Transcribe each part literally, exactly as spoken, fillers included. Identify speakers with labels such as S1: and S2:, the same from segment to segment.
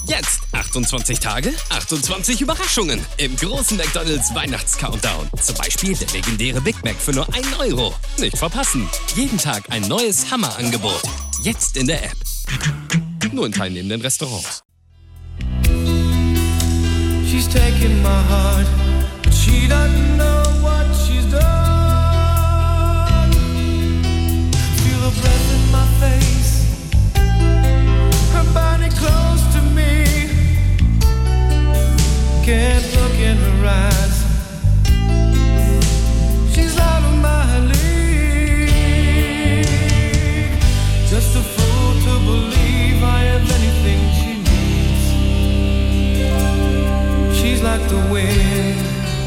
S1: Jetzt achtundzwanzig Tage, achtundzwanzig Überraschungen im großen McDonald's Weihnachts-Countdown. Zum Beispiel der legendäre Big Mac für nur einen Euro. Nicht verpassen. Jeden Tag ein neues Hammerangebot. Jetzt in der App. Nur in teilnehmenden Restaurants.
S2: She's taking my heart, but she doesn't know what she's done. Feel her breath in my face, her body close to me. Can't look in her eyes, she's out of my league. Just a fool to believe I have anything she needs. She's like the wind,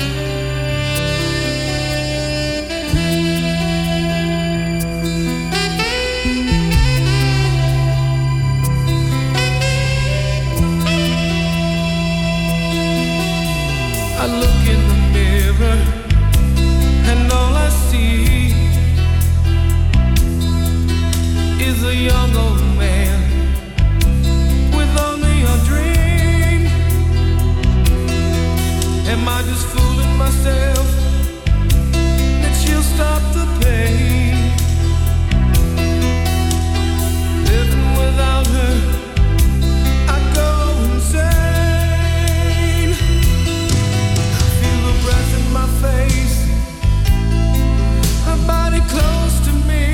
S2: I look in the mirror and all I see is a young old man with only a dream. Am I just fooling myself that she'll stop the pain? Living without her, I go insane. Feel her breath in my face, her body close to me.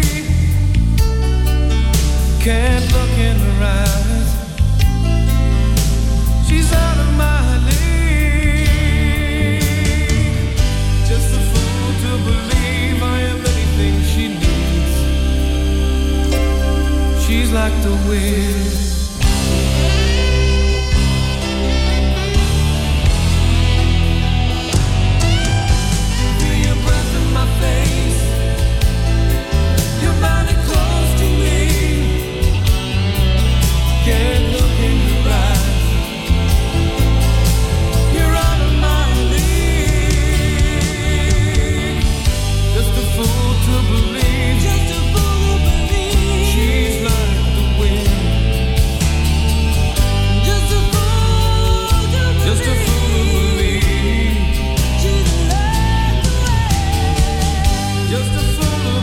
S2: Can't look in her eyes, she's out of my league. Just a fool to believe I am anything she needs. She's like the wind. Feel your breath in my face, your body close to me. Can't look in your eyes, you're out of my league. Just a fool to believe, just a fool to believe. She's like the wind. Just a fool to believe, just a fool to believe. She's like the wind. Just a fool to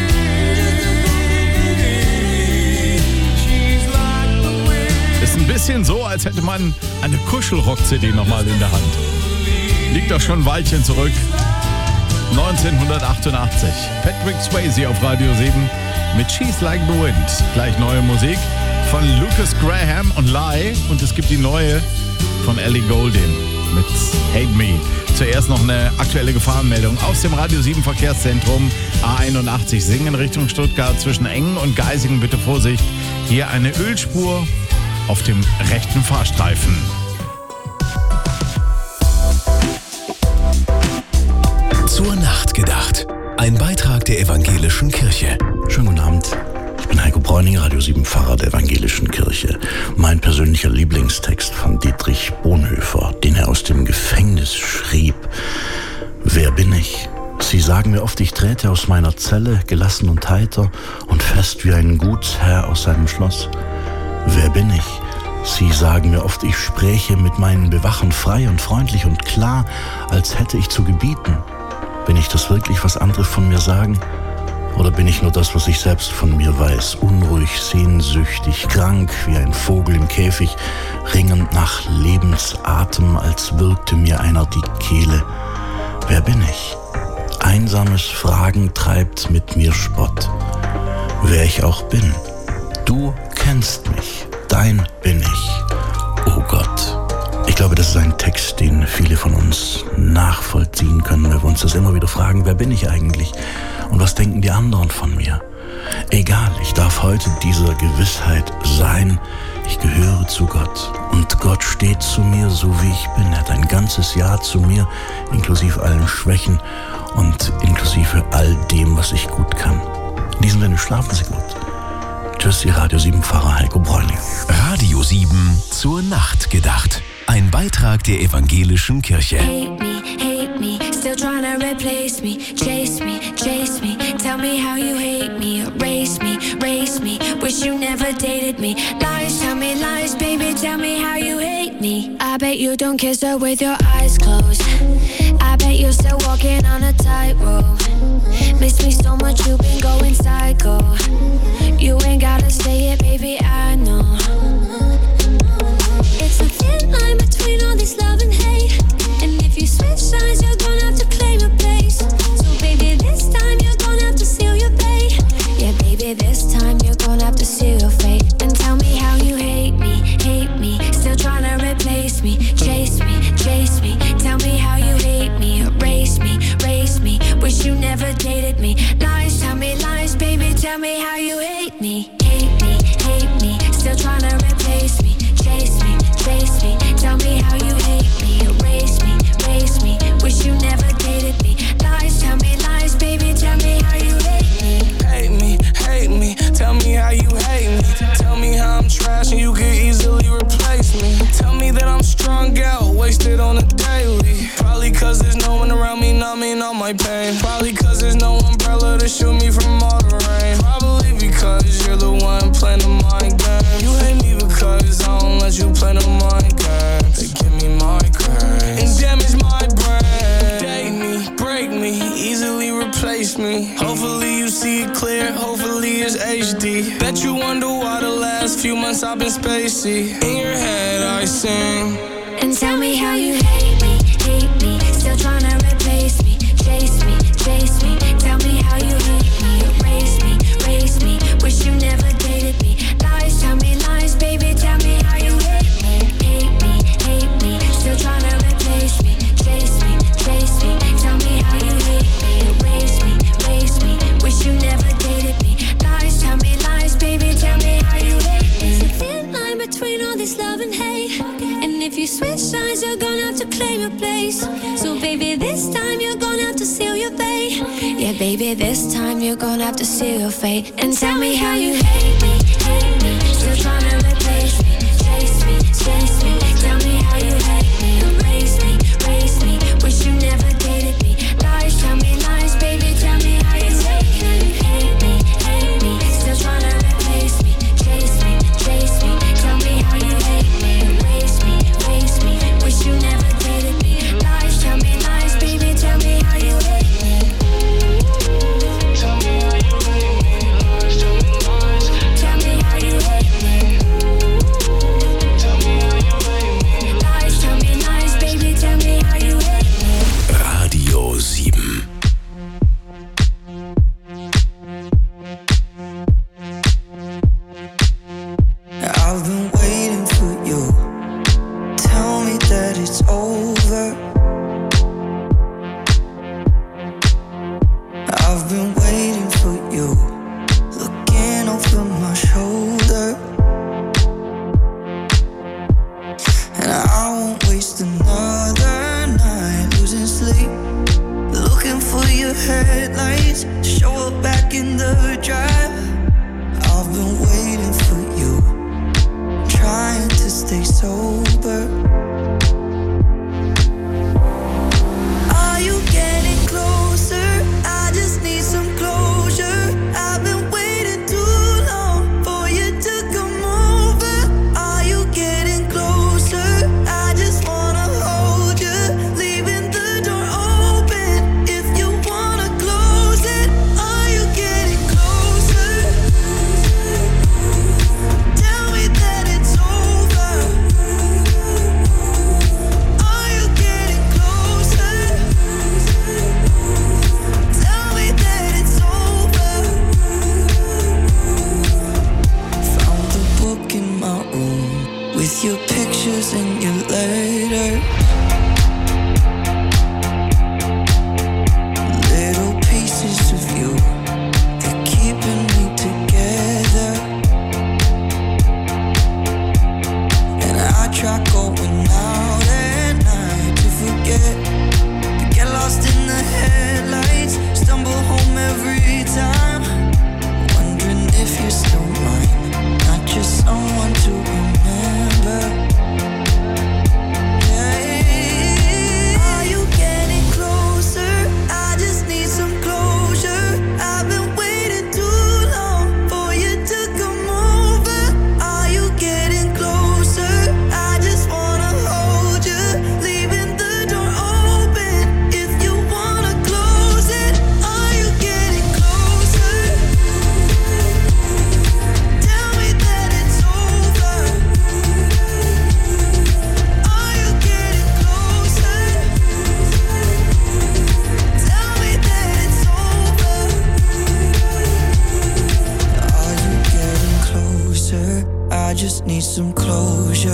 S2: believe. She's like the wind.
S3: Ist ein bisschen so, als hätte man eine Kuschelrock-C D nochmal in der Hand. Liegt doch schon ein Weilchen zurück. neunzehnhundertachtundachtzig. Patrick Swayze auf Radio sieben mit She's Like the Wind. Gleich neue Musik von Lucas Graham und Lie. Und es gibt die neue von Ellie Goulding mit Hate Me. Zuerst noch eine aktuelle Gefahrenmeldung aus dem Radio sieben Verkehrszentrum. A einundachtzig Singen Richtung Stuttgart zwischen Engen und Geisingen. Bitte Vorsicht. Hier eine Ölspur auf dem rechten Fahrstreifen.
S4: Zur Nacht gedacht. Ein Beitrag der Evangelischen Kirche.
S5: Schönen guten Abend. Ich bin Heiko Bräuning, Radio sieben Pfarrer der Evangelischen Kirche. Mein persönlicher Lieblingstext von Dietrich Bonhoeffer, den er aus dem Gefängnis schrieb. Wer bin ich? Sie sagen mir oft, ich träte aus meiner Zelle, gelassen und heiter und fest wie ein Gutsherr aus seinem Schloss. Wer bin ich? Sie sagen mir oft, ich spräche mit meinen Bewachen frei und freundlich und klar, als hätte ich zu gebieten. Bin ich das wirklich, was andere von mir sagen? Oder bin ich nur das, was ich selbst von mir weiß? Unruhig, sehnsüchtig, krank, wie ein Vogel im Käfig, ringend nach Lebensatem, als würgte mir einer die Kehle. Wer bin ich? Einsames Fragen treibt mit mir Spott. Wer ich auch bin, du kennst mich, dein bin ich, oh Gott. Ich glaube, das ist ein Text, den viele von uns nachvollziehen können, wenn wir uns das immer wieder fragen, wer bin ich eigentlich und was denken die anderen von mir? Egal, ich darf heute dieser Gewissheit sein, ich gehöre zu Gott und Gott steht zu mir, so wie ich bin. Er hat ein ganzes Jahr zu mir, inklusive allen Schwächen und inklusive all dem, was ich gut kann. In diesem Sinne, schlafen Sie gut. Tschüss, Ihr Radio sieben Pfarrer Heiko Bräuning.
S4: Radio sieben zur Nacht gedacht. Ein Beitrag der Evangelischen Kirche.
S2: Hate me, hate me, still trying to replace me. Chase me, chase me, tell me how you hate me. Erase me, race me, wish you never dated me. Lies, tell me lies, baby, tell me how you hate me. I bet you don't kiss her with your eyes closed. I bet you're still walking on a tightrope. Miss me so much, you've been going psycho. You ain't gotta say it, baby, I know. It's a thin line between all this love and hate. And if you switch sides, you're gonna have to claim a place. So baby, this time you're gonna have to seal your fate. Yeah, baby, this time you're gonna have to seal your fate. And tell me how you hate me, hate me, still trying to replace me. Chase me, chase me, tell me how you hate me. Erase me, race me, wish you never dated me. Lies, tell me lies, baby, tell me how you hate me. Hate me, hate me, still trying to replace me. Chase me, chase me, tell me how you hate me. Erase me, race me, wish you never dated me. Lies, tell me lies, baby, tell me how you hate me.
S6: Hate me, hate me, tell me how you hate me. Tell me how I'm trash and you could easily replace me. Tell me that I'm strung out, wasted on a daily. Probably cause there's no one around me numbing all my pain. Probably cause there's no umbrella to shield me from all the rain. Probably because you're the one playing the mind game. You hate me because I don't let you play the mind game. They give me migraines and damage my brain. Date me, break me, easily replace me. Hopefully you see it clear, hopefully it's H D. Bet you wonder why the last few months I've been spacey. In your head I sing.
S2: And tell me how you hate me, hate me, still trying to replace me. Chase me, chase me, tell me how you hate me. Erase me, race me, wish you never dated me. Lies, tell me lies, baby, tell me how you hate me. Hate me, hate me, still trying to replace me. Chase me, chase me, tell me how you hate me. Erase me, race me, wish you never dated me. Lies, tell me lies, baby, tell me how you hate me. It's a thin line between all this love and hate. And if you switch sides, you're gonna have to claim your place. So baby, this time you're gonna have to seal your fate. Yeah, baby, this time you're gonna have to seal your fate. And tell me how you hate me, hate me, still trying to replace me. Chase me, chase me, tell me how you hate me. Erase me, race me, wish you never dated me. Lies, tell me lies, baby, tell me how you hate me. Hate me, hate me, still trying to replace me. Chase me, chase me, tell me how you hate me. Erase me, race me, wish you never dated me. Lies, tell me lies, baby, tell me how you hate me. Tell me how you hate me. Lies, tell me lies. Tell me how you hate me. Tell me how you hate me. Lies, tell me lies, baby, tell me how you hate me.
S4: Radio sieben.
S7: I've been waiting for you. Tell me that it's over. I've been waiting for you. Looking over my shoulder. And I won't waste another night losing sleep. Looking for your headlights. Show up back in the drive. I've been waiting for you. Trying to stay sober. Are you getting closer? I just need some closure. I've been waiting too long for you to come over. Are you getting closer? I just wanna hold you, leaving the door open if you wanna close it. Are you getting closer? Tell me that it's over. Are you getting closer? Tell me that it's over. Found the book in my room with your pictures and your letters. Little pieces of you, they're keeping me together. And I try going out at night to forget, to get lost in the headlights, stumble home every time, wondering if you're still mine, not just someone to remember.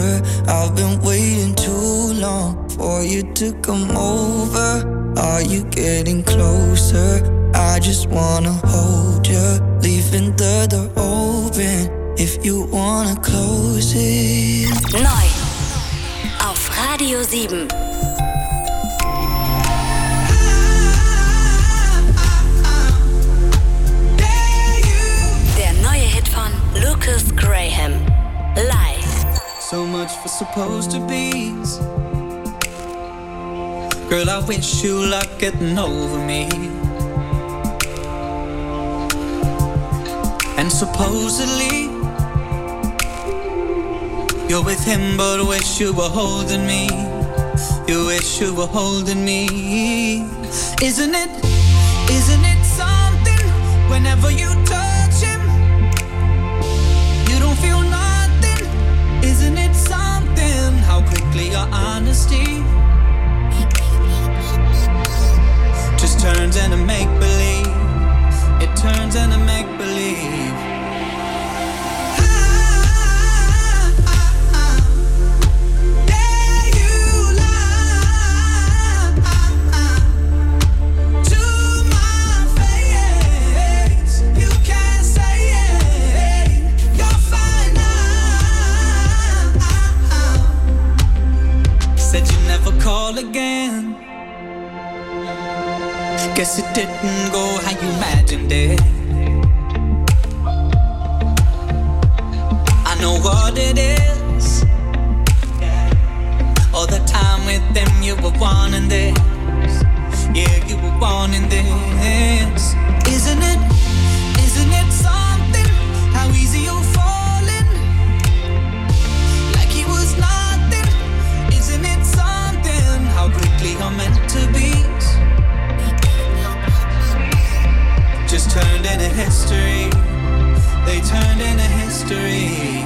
S7: closer. I've been waiting too long for you to come over. Are you getting closer? I just wanna hold you, leaving the door open if you wanna close it.
S2: Neu auf Radio sieben. Der neue Hit von Lucas Graham, Live.
S8: So much for supposed to be's. Girl, I wish you luck getting over me. And supposedly you're with him, but wish you were holding me. You wish you were holding me. Isn't it, isn't it something? Whenever you touch him, you don't feel nothing. Isn't it something? How quickly your honesty just turns into make-believe. It turns into make-believe. Call again. Guess it didn't go how you imagined it. I know what it is. All the time with them you were wanting this. Yeah, you were wanting this. Isn't it, isn't it something? How easy you're falling, like he was nothing. Isn't it something? How quickly you're meant to be. Just turned into history. They turned into history.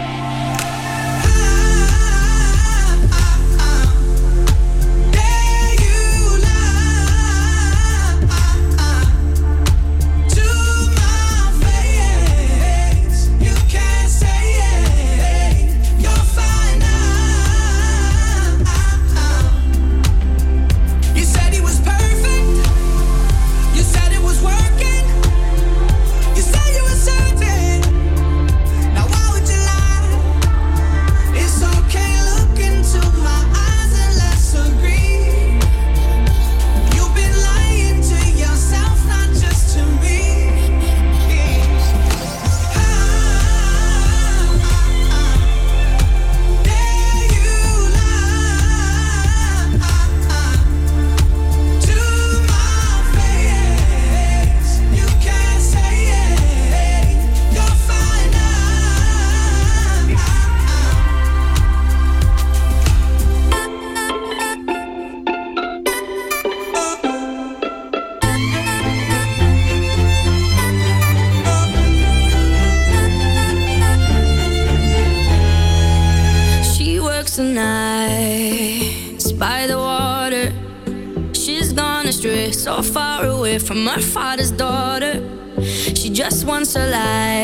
S9: So far away from her father's daughter. She just wants a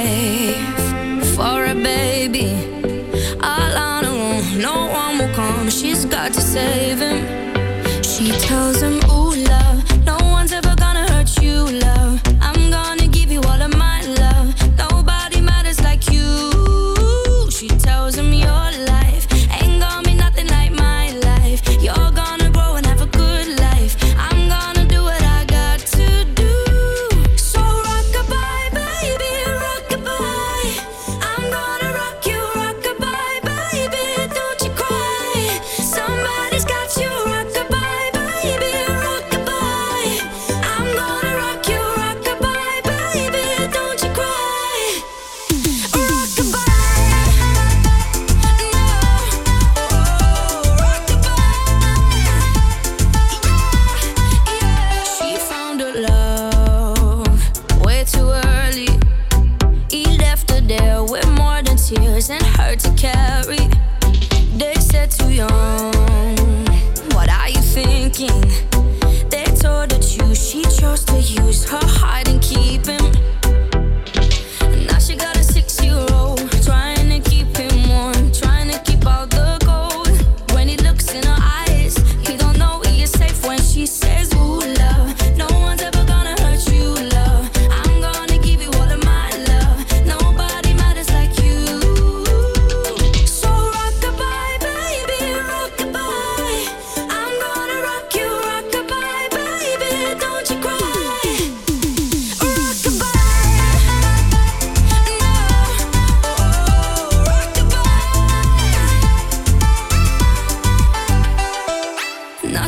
S9: life for a baby. All on her own, no one will come. She's got to save him. She tells him, ooh, love, no one's ever gonna hurt you, love. I'm gonna give you all of my love. Nobody matters like you. She tells him your life ain't gonna be nothing like my life. You're gonna grow and have a good life. I'm gonna
S2: Somebody's got you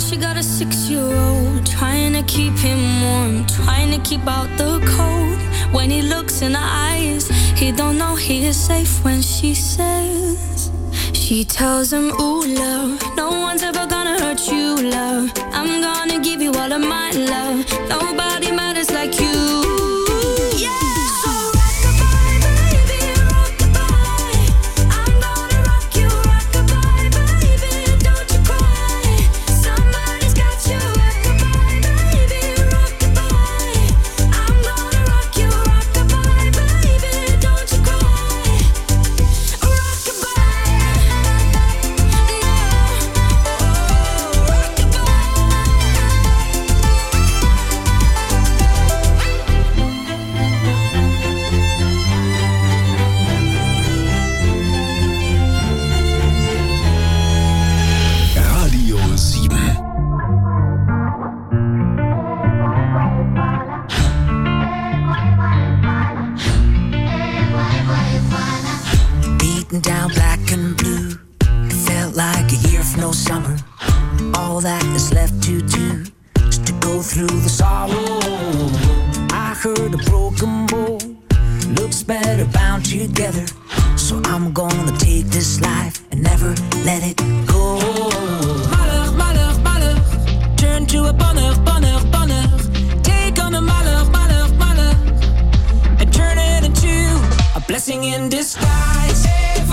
S9: she got a six-year-old, trying to keep him warm, trying to keep out the cold. When he looks in her eyes, he don't know he is safe when she says, she tells him, ooh, love, no one's ever gonna hurt you, love. I'm gonna give you all of my love. Nobody matters like you.
S10: Down black and blue, it felt like a year of no summer. All that is left to do is to go through the sorrow. I heard a broken bow looks better bound together, so I'm gonna take this life and never let it go. Malheur, malheur, malheur, turn to a bonheur, bonheur, bonheur. Take on a malheur, malheur, malheur, and turn it into a blessing in disguise.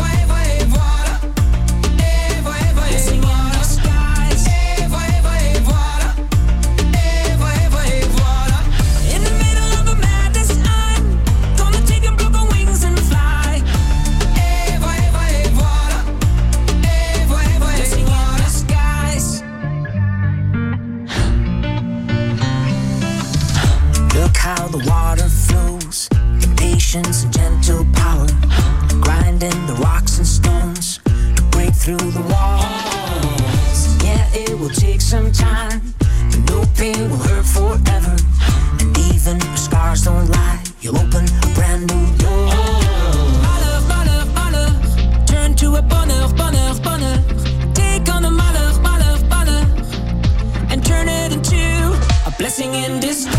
S10: How the water flows in patience and gentle power, grinding the rocks and stones to break through the walls. Yeah, it will take some time, but no pain will hurt forever. And even if scars don't lie, you'll open a brand new door. Malheur, malheur, malheur, turn to a bonheur, bonheur, bonheur. Take on a malheur, malheur, malheur, and turn it into a blessing in disguise.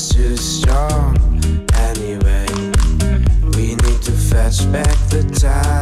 S10: Back the time